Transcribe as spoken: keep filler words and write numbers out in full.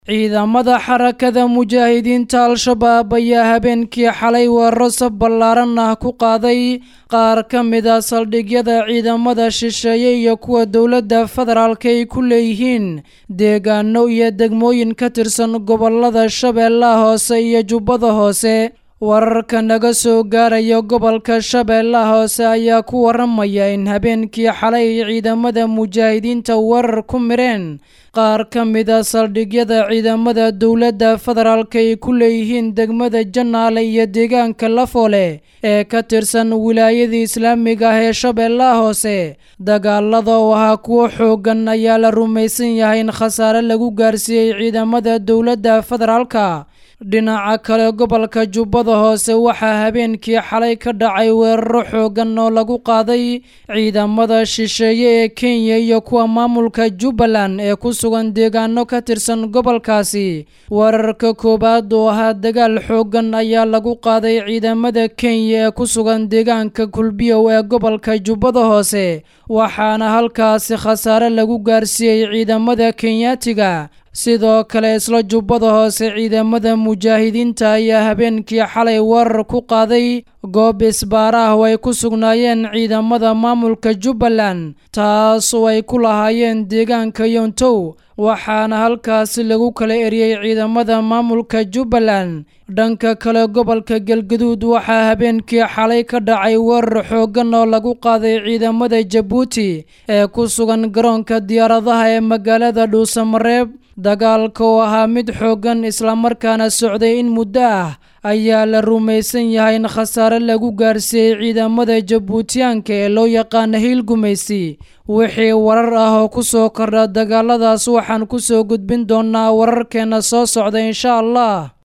ciidamada xarakada mujaahidiinta Al-Shabaab ayaa habeenkii xalay weeraro saf ballaaran ah ku qaaday qaar ka mid ah saldhigyada ciidamada shisheeye iyo kuwa dowladda federaalka ay ku leeyihiin deegaano iyo degmooyin ka tirsan gobolada Shabeellaha Hoose iyo Jubbada Hoose. wararka naga soo gaaraya gobolka Shabeellaha Hoose ayaa ku waramaya in habeenkii xalay ciidamada mujaahidiinta weerar ku mireen qaar ka mid ah saldhigyada ciidamada dowladda federaalka ay ku leeyihiin degmada Janaale iyo deegaanka Lafoole ee ka tirsan wilaayada Islaamiga ah ee Shabeellaha Hoose. dagaalada oo ahaa kuwo xoogan ayaa la rumaysan yahay in khasaare lagu gaarsiiyay ciidamada dowladda federaalka. dhinaca kale gobolka Jubbada Hoose waxaa habeenkii xalay ka dhacay weeraro xoogan oo lagu qaaday ciidamada shisheeye ee Kenya iyo kuwa maamulka Jubbaland ee ku sugan deegaano ka tirsan gobolkaasi. weerarka koobaad oo ahaa dagaal xoogan ayaa lagu qaaday ciidamada Kenya ee ku sugan deegaanka Kulbiyow ee gobolka Jubbada Hoose, waxaana halkaasi khasaare lagu gaarsiiyay ciidamada Kenyaatiga. sidoo kale isla Jubbada Hoose ciidamada mujaahidiinta ayaa habeenkii xalay weerar ku qaaday goob isbaar ah oo ay ku sugnaayeen ciidamada maamulka Jubbaland, taas oo ay ku lahaayeen deegaanka Yontow, waxaana halkaasi lagu kala eriyay ciidamada maamulka Jubbaland. dhanka kale gobolka Galgaduud waxaa habeenkii xalay ka dhacay weerar xoogan oo lagu qaaday ciidamada Jabuuti ee ku sugan garoonka diyaaradaha ee magaalada Dhuusamareeb. dagaalka oo ahaa mid xoogan isla markaana socday in muddo ah ayaa la rumaysan yahay in khasaare lagu gaarsiiyay ciidamada Jabuutiyaanka ee loo yaqaan Hiil Gumaysi. wixii warar ah oo ku soo kordha dagaaladaas waxaan ku soo gudbin doonaa wararkeena soo socda insha Allah.